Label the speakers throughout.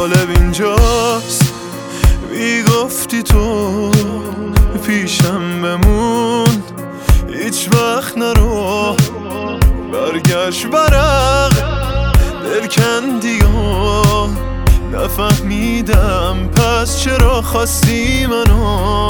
Speaker 1: جالب اینجاست میگفتی تو پیشم بمون، هیچ وقت نرو برگشت برق دل کندی و نفهمیدم پس چرا خواستی منو.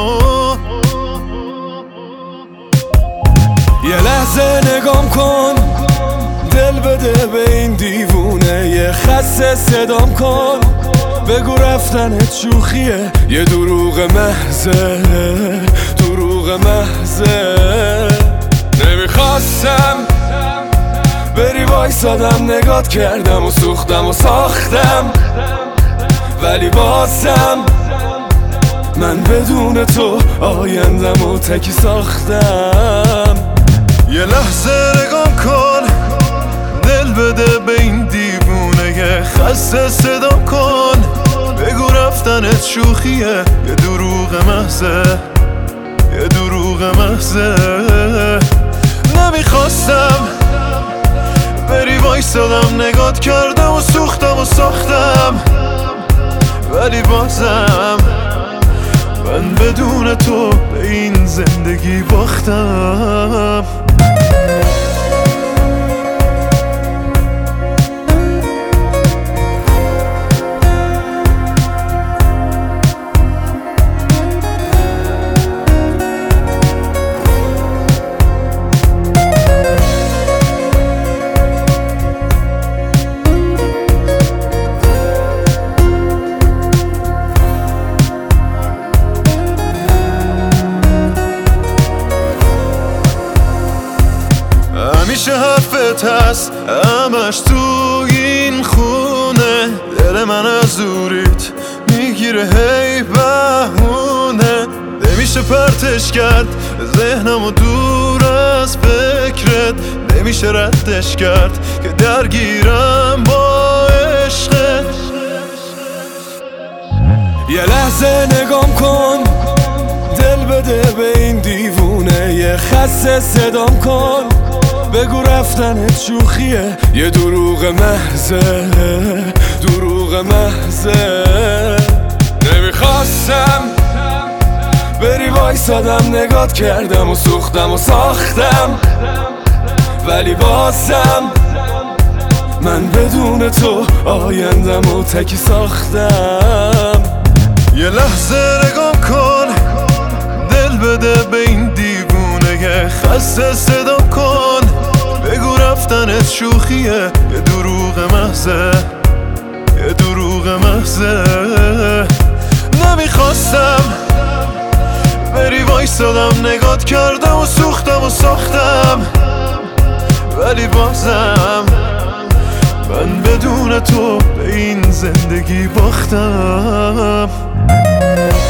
Speaker 2: یه لحظه نگام کن، دل بده به این دیوونه، یه خسته صدام کن، بگو رفتنت شوخیه، یه دروغ محضه، دروغ محضه. نمیخواستم بری وایسادم، نگات کردم و سوختم و ساختم، ولی بازم من بدون تو آیندم و تکی ساختم.
Speaker 1: یه لحظه نگام کن، دل بده به این دیوونه، یه خسته صدا کن، بگو رفتنت شوخیه، یه دروغ محضه، یه دروغ محضه. نمیخواستم بری وایسادم، نگات کردم و سوختم و ساختم، ولی بازم من بدون تو به این زندگی باختم. همیشه حرفت هست همش تو این خونه، دل من از دوریت میگیره هی بهونه، نمیشه پرتش کرد ذهنمو دور از فکرت، نمیشه ردش کرد که درگیرم با عشقت.
Speaker 2: یه لحظه نگام کن، دل بده به این دیوونه، یه خسته صدام کن، بگو رفتنت شوخیه، یه دروغ محضه، دروغ محضه. نمیخواستم بری وایسادم، نگات کردم و سوختم و ساختم، ولی بازم من بدون تو آیندم و تکی ساختم.
Speaker 1: یه لحظه نگام کن، دل بده به این دیوونه، یه خسته صدا کن، بگو رفتنت شوخیه، یه دروغ محضه، یه دروغ محضه. نمیخواستم بری وایسادم، نگات کردم و سوختم و ساختم، ولی بازم من بدون تو به این زندگی باختم.